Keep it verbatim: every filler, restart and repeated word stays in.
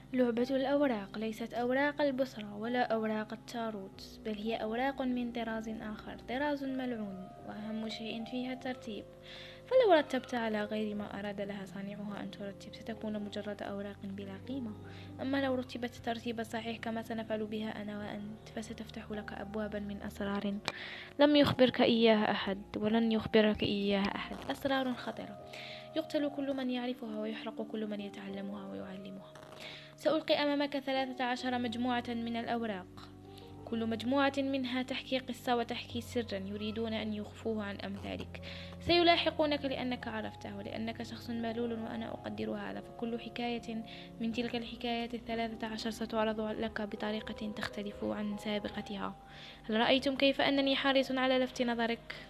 لعبة الأوراق ليست أوراق البصرة ولا أوراق التاروت، بل هي أوراق من طراز آخر، طراز ملعون، وأهم شيء فيها الترتيب. فلو رتبت على غير ما أراد لها صانعها أن ترتب ستكون مجرد أوراق بلا قيمة. أما لو رتبت الترتيب الصحيح كما سنفعل بها أنا وأنت فستفتح لك أبوابا من أسرار لم يخبرك إياها أحد ولن يخبرك إياها أحد، أسرار خطرة يقتل كل من يعرفها ويحرق كل من يتعلمها ويعلمها. سألقي أمامك ثلاثة عشر مجموعة من الأوراق، كل مجموعة منها تحكي قصة وتحكي سرا يريدون أن يخفوه عن أمثالك. سيلاحقونك لأنك عرفته ولأنك شخص مالول وأنا أقدر هذا، فكل حكاية من تلك الحكايات الثلاثة عشر ستعرض لك بطريقة تختلف عن سابقتها. هل رأيتم كيف أنني حريص على لفت نظرك؟